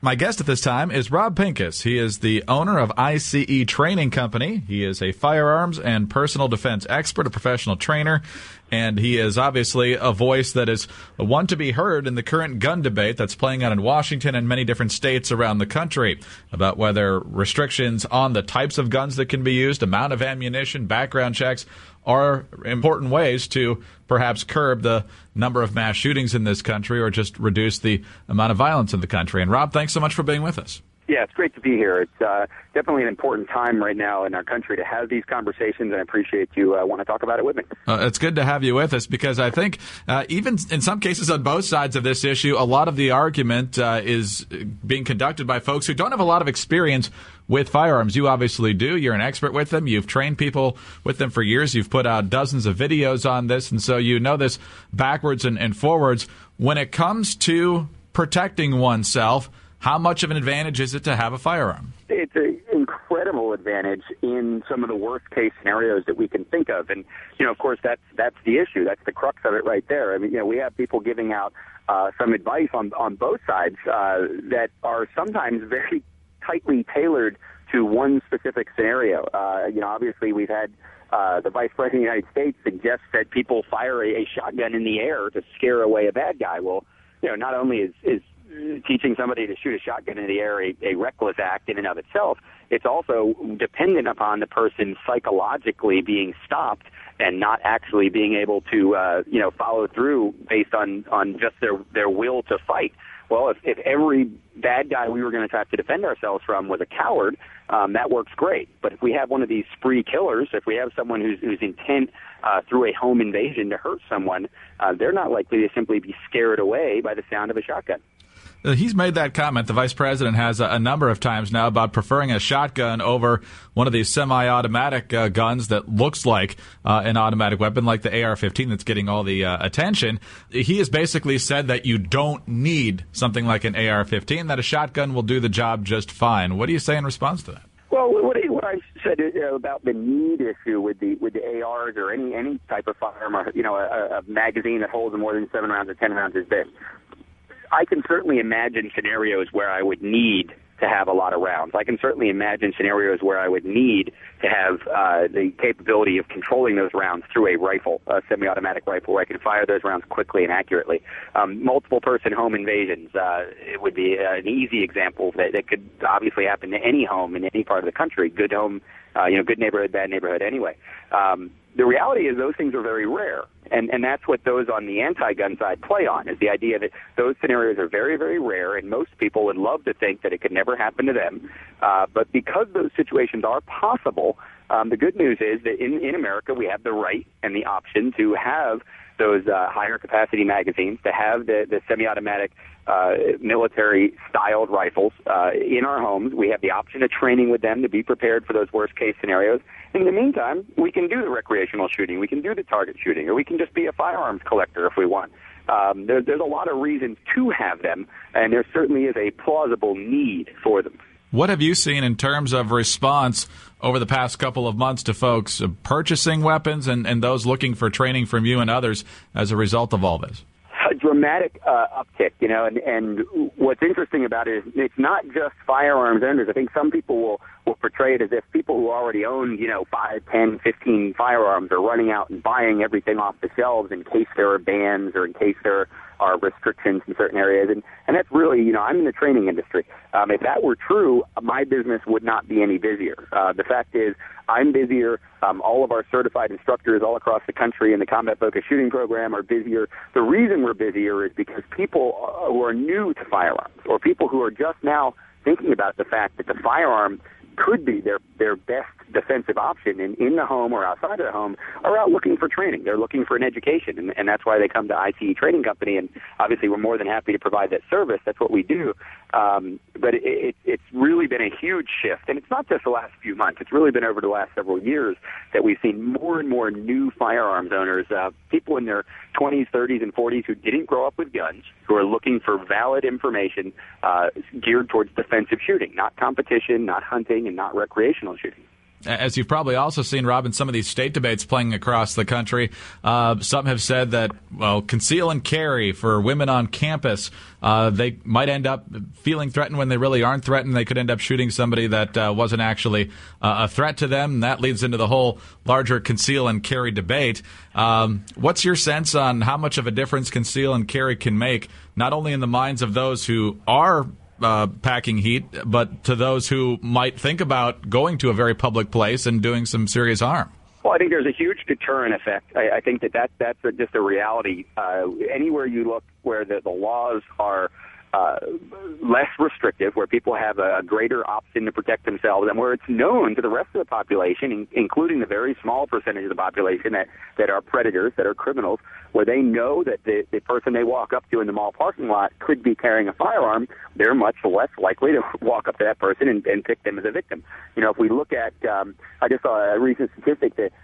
My guest at this time is Rob Pincus. He is the owner of ICE Training Company. He is a firearms and personal defense expert, a professional trainer, and he is obviously a voice that is one to be heard in the current gun debate that's playing out in Washington and many different states around the country about whether restrictions on the types of guns that can be used, amount of ammunition, background checks are important ways to perhaps curb the number of mass shootings in this country or just reduce the amount of violence in the country. And Rob, thanks so much for being with us. Yeah, it's great to be here. It's definitely an important time right now in our country to have these conversations, and I appreciate you want to talk about it with me. It's good to have you with us because I think even in some cases on both sides of this issue, a lot of the argument is being conducted by folks who don't have a lot of experience with firearms. You obviously do. You're an expert with them. You've trained people with them for years. You've put out dozens of videos on this, and so you know this backwards and forwards. When it comes to protecting oneself, how much of an advantage is it to have a firearm? It's an incredible advantage in some of the worst-case scenarios that we can think of. And, of course, that's the issue. That's the crux of it right there. I mean, we have people giving out some advice on both sides that are sometimes very tightly tailored to one specific scenario. Obviously, we've had the Vice President of the United States suggest that people fire a shotgun in the air to scare away a bad guy. Well, not only is teaching somebody to shoot a shotgun in the air a reckless act in and of itself, it's also dependent upon the person psychologically being stopped and not actually being able to, follow through based on just their will to fight. Well, if every bad guy we were going to have to defend ourselves from was a coward, that works great. But if we have one of these spree killers, if we have someone who's intent through a home invasion to hurt someone, they're not likely to simply be scared away by the sound of a shotgun. He's made that comment, the vice president has a number of times now, about preferring a shotgun over one of these semi-automatic guns that looks like an automatic weapon, like the AR-15 that's getting all the attention. He has basically said that you don't need something like an AR-15, that a shotgun will do the job just fine. What do you say in response to that? Well, what I said about the need issue with the ARs or any type of firearm, a magazine that holds more than 7 rounds or 10 rounds is this. I can certainly imagine scenarios where I would need to have a lot of rounds. I can certainly imagine scenarios where I would need to have the capability of controlling those rounds through a rifle, a semi-automatic rifle, where I can fire those rounds quickly and accurately. Multiple-person home invasions, it would be an easy example that could obviously happen to any home in any part of the country. Good home, good neighborhood, bad neighborhood anyway. The reality is those things are very rare, and that's what those on the anti-gun side play on, is the idea that those scenarios are very, very rare, and most people would love to think that it could never happen to them. But because those situations are possible, the good news is that in America we have the right and the option to have those higher capacity magazines, to have the semi-automatic military-styled rifles in our homes. We have the option of training with them to be prepared for those worst-case scenarios. In the meantime, we can do the recreational shooting, we can do the target shooting, or we can just be a firearms collector if we want. There's a lot of reasons to have them, and there certainly is a plausible need for them. What have you seen in terms of response over the past couple of months to folks purchasing weapons and those looking for training from you and others as a result of all this? A dramatic uptick, and what's interesting about it is it's not just firearms owners. I think some people will portray it as if people who already own, 5, 10, 15 firearms are running out and buying everything off the shelves in case there are bans or in case there are restrictions in certain areas. And that's really, I'm in the training industry. If that were true, my business would not be any busier. The fact is, I'm busier. All of our certified instructors all across the country in the Combat Focused Shooting Program are busier. The reason we're busier is because people who are new to firearms, or people who are just now thinking about the fact that the firearm could be their best defensive option in the home or outside of the home, are out looking for training. They're looking for an education, and that's why they come to ICE Training Company, and obviously we're more than happy to provide that service. That's what we do. But it's really been a huge shift, and it's not just the last few months. It's really been over the last several years that we've seen more and more new firearms owners, people in their 20s, 30s, and 40s who didn't grow up with guns, who are looking for valid information geared towards defensive shooting, not competition, not hunting, and not recreational shooting. as you've probably also seen, Rob, in some of these state debates playing across the country, some have said that, well, conceal and carry for women on campus, they might end up feeling threatened when they really aren't threatened. They could end up shooting somebody that wasn't actually a threat to them. And that leads into the whole larger conceal and carry debate. What's your sense on how much of a difference conceal and carry can make, not only in the minds of those who are packing heat, but to those who might think about going to a very public place and doing some serious harm? Well, I think there's a huge deterrent effect. I think that's just a reality. Anywhere you look where the laws are less restrictive, where people have a greater option to protect themselves, and where it's known to the rest of the population, including the very small percentage of the population that are predators, that are criminals, where they know that the person they walk up to in the mall parking lot could be carrying a firearm, they're much less likely to walk up to that person and pick them as a victim. You know, if we look at, I just saw a recent statistic that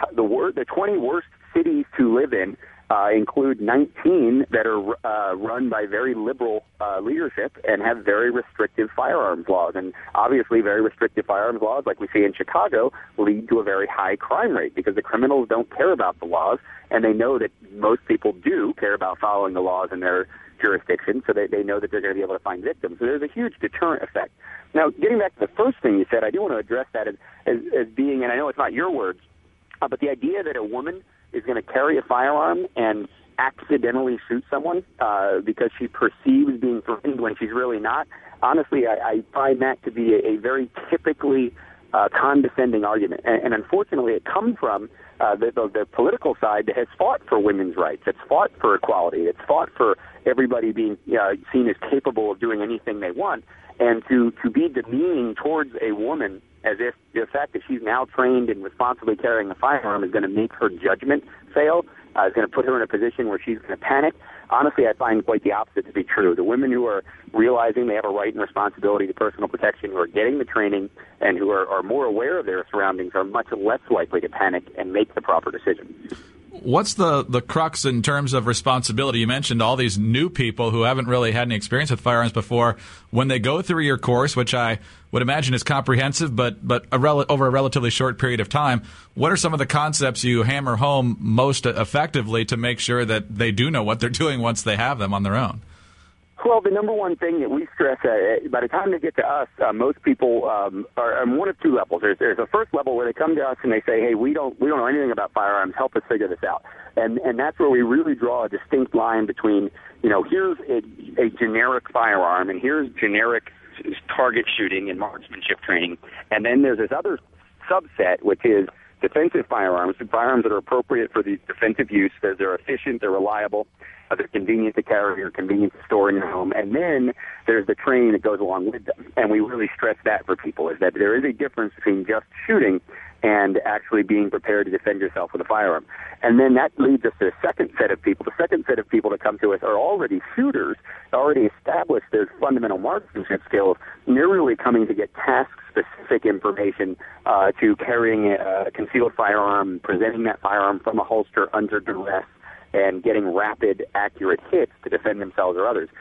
the 20 worst cities to live in include 19 that are run by very liberal leadership and have very restrictive firearms laws. And obviously very restrictive firearms laws, like we see in Chicago, lead to a very high crime rate because the criminals don't care about the laws, and they know that most people do care about following the laws in their jurisdiction, so they know that they're going to be able to find victims. So there's a huge deterrent effect. Now, getting back to the first thing you said, I do want to address that as being, and I know it's not your words, but the idea that a woman is going to carry a firearm and accidentally shoot someone because she perceives being threatened when she's really not, honestly, I find that to be a very typically condescending argument. And unfortunately, it comes from the political side that has fought for women's rights. It's fought for equality. It's fought for everybody being seen as capable of doing anything they want. And to be demeaning towards a woman as if the fact that she's now trained in responsibly carrying a firearm is going to make her judgment fail, is going to put her in a position where she's going to panic. Honestly, I find quite the opposite to be true. The women who are realizing they have a right and responsibility to personal protection, who are getting the training, and who are more aware of their surroundings are much less likely to panic and make the proper decision. What's the crux in terms of responsibility? You mentioned all these new people who haven't really had any experience with firearms before. When they go through your course, which I would imagine is comprehensive, but over a relatively short period of time, what are some of the concepts you hammer home most effectively to make sure that they do know what they're doing once they have them on their own? Well, the number one thing that we stress, by the time they get to us, most people are on one of two levels. There's a first level where they come to us and they say, hey, we don't know anything about firearms. Help us figure this out. And that's where we really draw a distinct line between, here's a generic firearm and here's generic target shooting and marksmanship training. And then there's this other subset, which is defensive firearms that are appropriate for the defensive use. They're efficient, they're reliable, they're convenient to carry or convenient to store in your home. And then there's the training that goes along with them. And we really stress that for people, is that there is a difference between just shooting and actually being prepared to defend yourself with a firearm. And then that leads us to the second set of people. The second set of people that come to us are already shooters, already established their fundamental marksmanship skills, and they're really coming to get task-specific information to carrying a concealed firearm, presenting that firearm from a holster under duress, and getting rapid, accurate hits to defend themselves or others.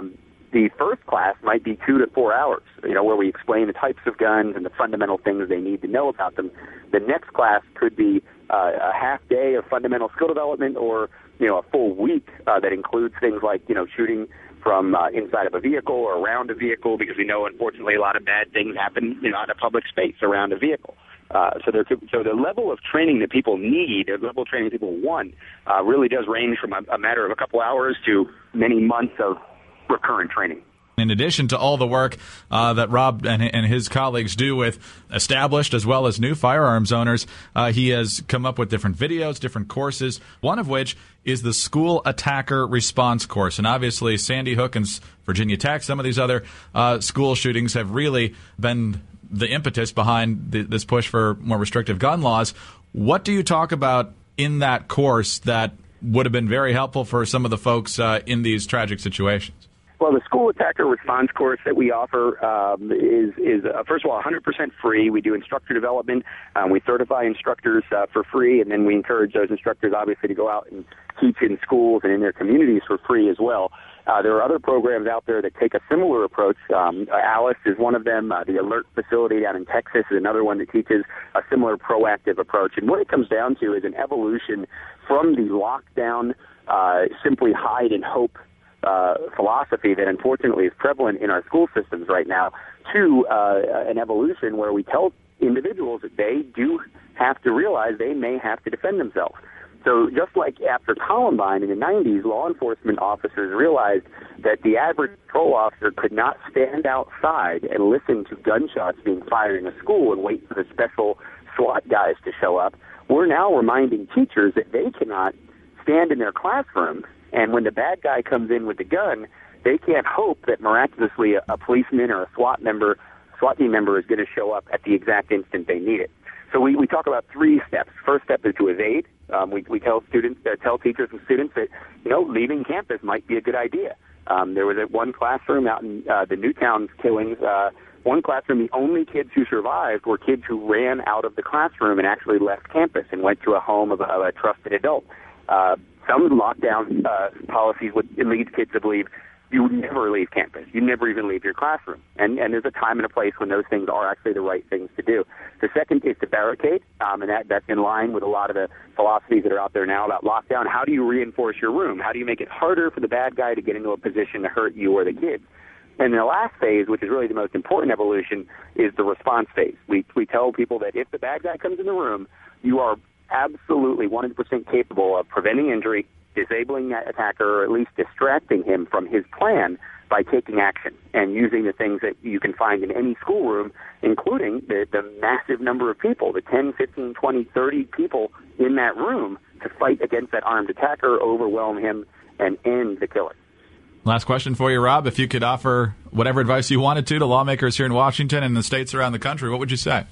The first class might be 2 to 4 hours, where we explain the types of guns and the fundamental things they need to know about them. The next class could be a half day of fundamental skill development, or a full week that includes things like shooting from inside of a vehicle or around a vehicle, because we know, unfortunately, a lot of bad things happen in a public space around a vehicle. So the level of training that people need, the level of training people want, really does range from a matter of a couple hours to many months of recurrent training. In addition to all the work that Rob and his colleagues do with established as well as new firearms owners, he has come up with different videos, different courses, one of which is the School Attacker Response Course. And obviously Sandy Hook and Virginia Tech, some of these other school shootings have really been the impetus behind this push for more restrictive gun laws. What do you talk about in that course that would have been very helpful for some of the folks in these tragic situations? Well, the School Attacker Response course that we offer is first of all, 100% free. We do instructor development. We certify instructors for free, and then we encourage those instructors, obviously, to go out and teach in schools and in their communities for free as well. There are other programs out there that take a similar approach. Alice is one of them. The Alert facility down in Texas is another one that teaches a similar proactive approach. And what it comes down to is an evolution from the lockdown, simply hide and hope philosophy that unfortunately is prevalent in our school systems right now to an evolution where we tell individuals that they do have to realize they may have to defend themselves. So just like after Columbine in the 90s, law enforcement officers realized that the average patrol officer could not stand outside and listen to gunshots being fired in a school and wait for the special SWAT guys to show up. We're now reminding teachers that they cannot stand in their classroom, and when the bad guy comes in with the gun, they can't hope that miraculously a policeman or a SWAT team member is going to show up at the exact instant they need it. So we talk about 3 steps. First step is to evade. We tell teachers and students that, leaving campus might be a good idea. There was one classroom out in the Newtown killings, one classroom, the only kids who survived were kids who ran out of the classroom and actually left campus and went to a home of a trusted adult. Some lockdown policies would lead kids to believe you would never leave campus. You never even leave your classroom. And there's a time and a place when those things are actually the right things to do. The second is to barricade, and that's in line with a lot of the philosophies that are out there now about lockdown. How do you reinforce your room? How do you make it harder for the bad guy to get into a position to hurt you or the kids? And the last phase, which is really the most important evolution, is the response phase. We tell people that if the bad guy comes in the room, you are absolutely 100% capable of preventing injury, disabling that attacker, or at least distracting him from his plan by taking action and using the things that you can find in any schoolroom, including the massive number of people, the 10, 15, 20, 30 people in that room to fight against that armed attacker, overwhelm him, and end the killing. Last question for you, Rob. If you could offer whatever advice you wanted to lawmakers here in Washington and the states around the country, what would you say?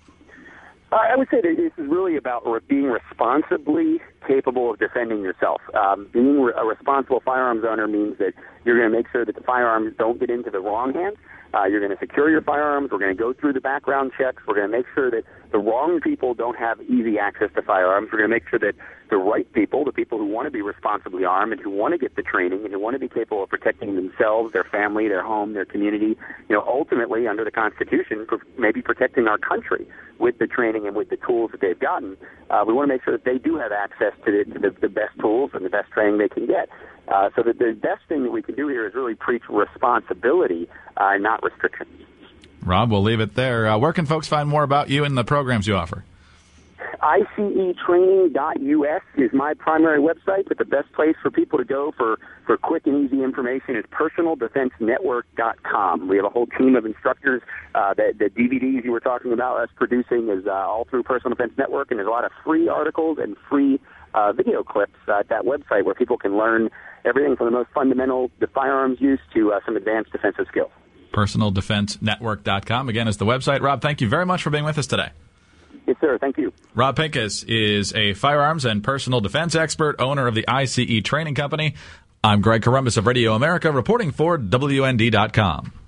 I would say that this is really about being responsibly capable of defending yourself. Being a responsible firearms owner means that you're going to make sure that the firearms don't get into the wrong hands. You're going to secure your firearms. We're going to go through the background checks. We're going to make sure that the wrong people don't have easy access to firearms. We're going to make sure that the right people, the people who want to be responsibly armed and who want to get the training and who want to be capable of protecting themselves, their family, their home, their community, ultimately under the Constitution, maybe protecting our country with the training and with the tools that they've gotten. We want to make sure that they do have access to the best tools and the best training they can get. So that the best thing that we can do here is really preach responsibility, not restriction. Rob, we'll leave it there. Where can folks find more about you and the programs you offer? ICEtraining.us is my primary website, but the best place for people to go for quick and easy information is personaldefensenetwork.com. We have a whole team of instructors. The DVDs you were talking about us producing is all through Personal Defense Network, and there's a lot of free articles and free video clips at that website where people can learn everything from the most fundamental, the firearms use, to some advanced defensive skills. PersonalDefenseNetwork.com, again, is the website. Rob, thank you very much for being with us today. Yes, sir. Thank you. Rob Pincus is a firearms and personal defense expert, owner of the ICE Training Company. I'm Greg Corombos of Radio America, reporting for WND.com.